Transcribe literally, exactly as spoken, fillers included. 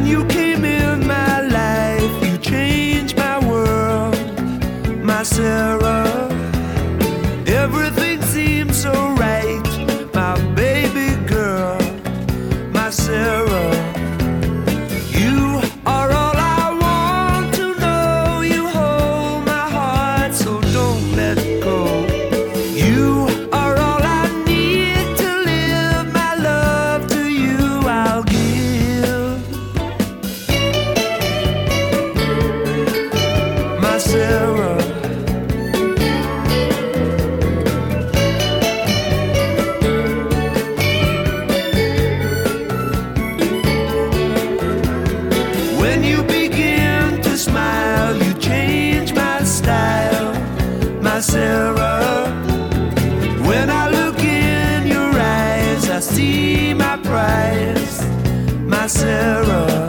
you came in my life, you changed my world, my Sarah. Everything seems so right, my baby girl, my Sarah. You are all I want to know. You hold my heart, so don't let go. You are all I need to live. My love to you I'll give, my Sarah. When you begin to smile, you change my style, my Sarah. When I look in your eyes, I see my prize, my Sarah.